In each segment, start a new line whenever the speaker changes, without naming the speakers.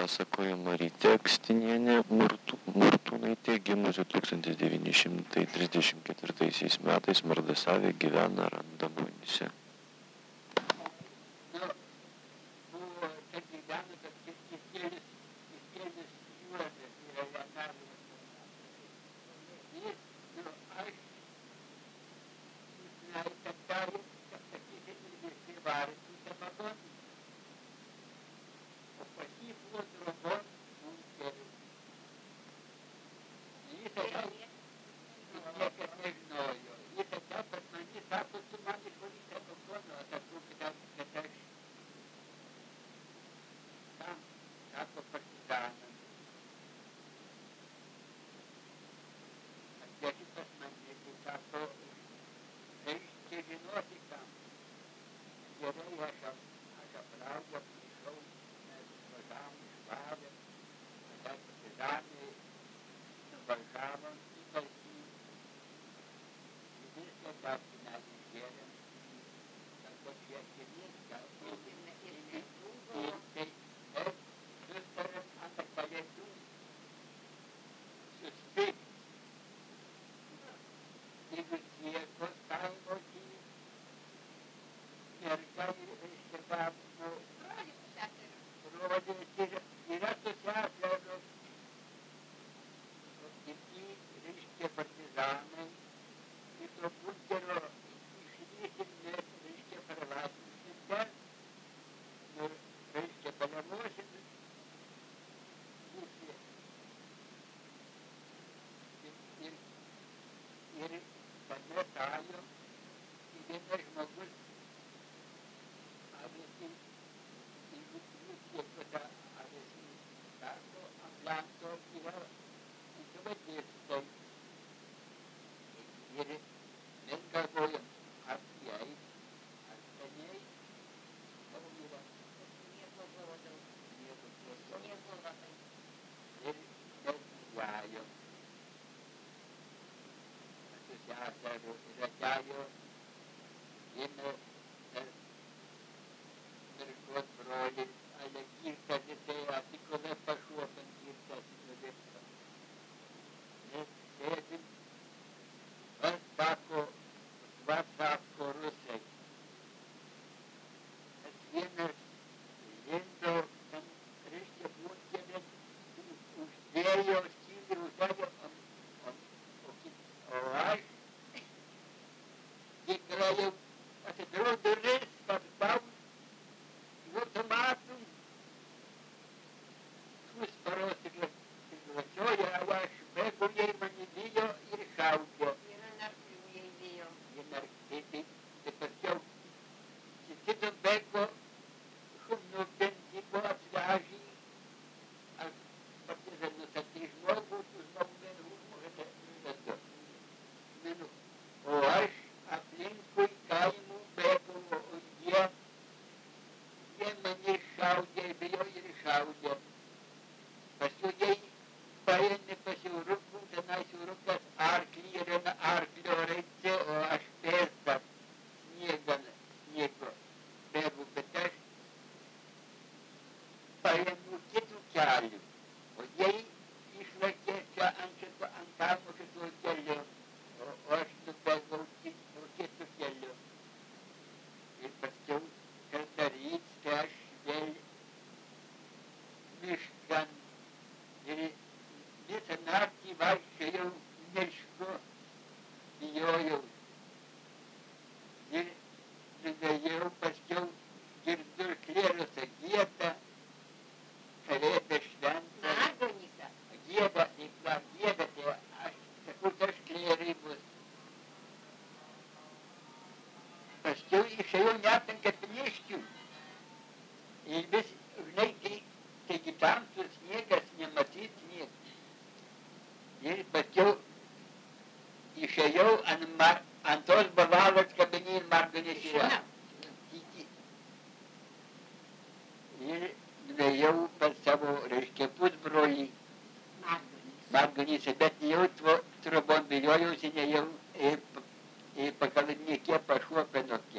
pasakoja Marytė Akstinienė Martūnaitė, gimusi 1934 metais Mardasavė, gyvena Randamonėse.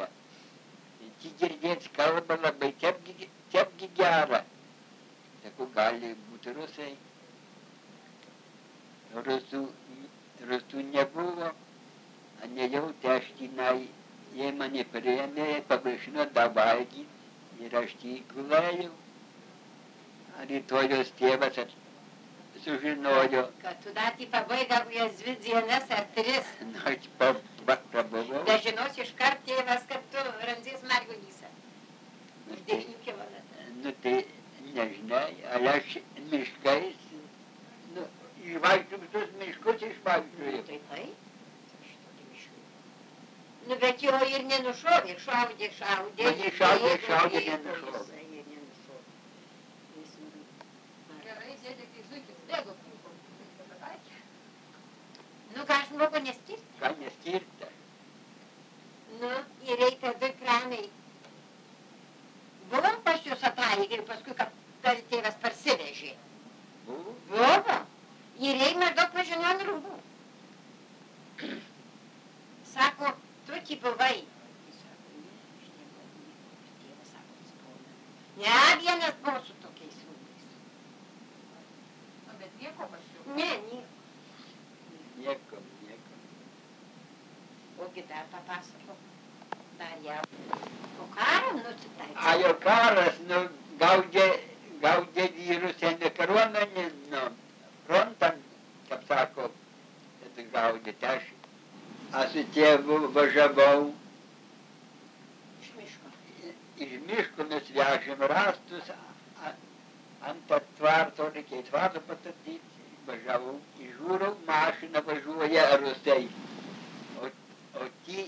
Kalba labai, tepgi gera. Sakau, gali būti rusai. Rusų nebuvo, nejau tenai, jie mane priėmė, paprašino davalgyti ir aš jį gulėjau. Rytojos tėvas sužinojo.
Kad tu dar į pabaigą jas 2 dienas ar 3.
Aš prabuvau.
Dažinos iškart tėvas, kad tu randzies Margonysą. Už 9 kilometrų.
Nu tai nežinai, ar aš miškais, išvaikščiu visus miškus išvaikščiu.
Tai. Nu bet jo ir nenušovė, šaudė.
Mane šaudė, nenušovė.
Gerai, dėdė, kai zuikis bėgo,
Nu ką žmogu neskirti?
Ką neskirta?
Nu, ir reikia 2 kranai. Buvom pas jūs atrai ir paskui, kad tėvas parsivežė. Buvo. Ir reikia maždaug pažinojom rūbų. Sako, tu čia buvai. Tėvas sako, jis buvo. Ne, vienas buvo su tokiais rūbais.
Bet nieko pašiau.
Ne, nieko.
Nieko.
Ogi dar papasakok. Dar jau. O karą nusitaikė.
A jau karas, gaudė vyrus, ėmė kariuomenį, frontan, kaip sako, tai gaudė. Aš su tėvu važiavau.
Iš miško.
Iš miško mes vežėm rastus, ant tvarto, reikia tvarto pastatyti. Važiavau, žiūrau, mašina važiuoja rusai. O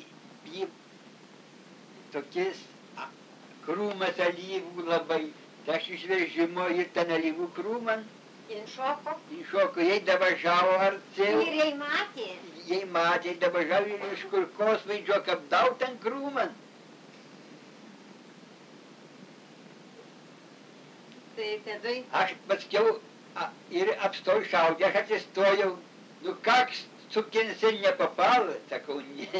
tokiais krūmas alyvų labai. Tai aš iš vežimo ir ten alyvų krūman.
Inšoko.
Jie davažiavo arčiau.
Ir jai matė.
Jie matė, davažiavo ir iš kurkos vaidžio kapdau ten krūman.
Tai tada...
Aš paskiau ir apstojau šaudė, aš atsistojau. Nu kaks, sukinsi nepapal, sakau,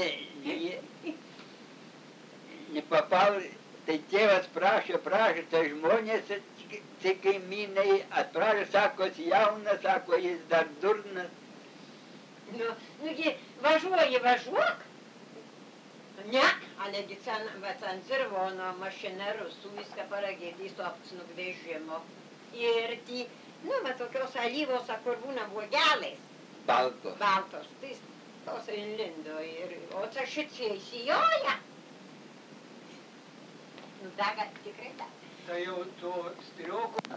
nepapal. Tai tėvas prašė, tai žmonės, tai kaimynai atprašė, sako, jaunas, sako, jis dar durnas.
Nugi, važiuok. Ne, ale ten zirvono mašina rusų, viską paragėdė į vežimo. Ir va tokios alyvos, kur būna vuogelės.
Baltos.
Baltos, tai tos lindo ir, o čia šitie įsijoja. Nu, daga tikrai daga.
Tai jau to strioko